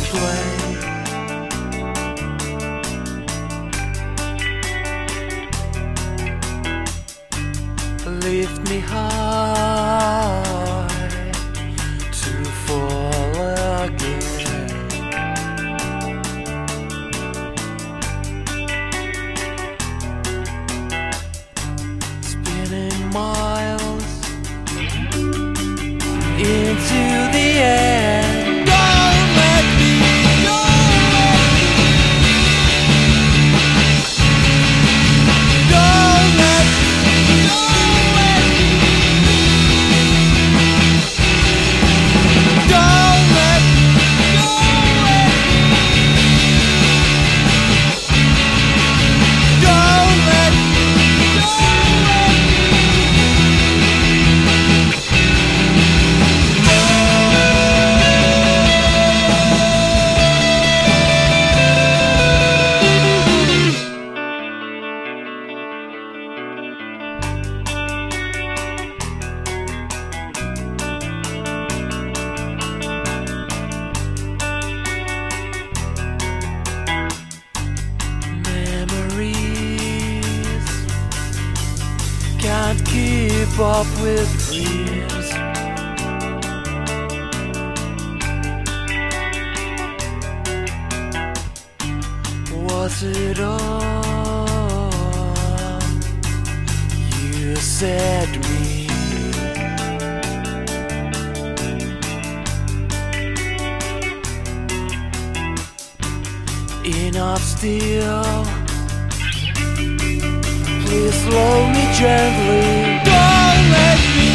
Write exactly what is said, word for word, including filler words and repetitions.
way. Lift me high to fall again. Spinning miles into the air. Don't let me, don't let me, don't let me, don't let me, don't let me, don't let me, don't let me. Memories can't keep up with dreams. Was it all you said to me? Enough still. Please slow me gently. Don't let me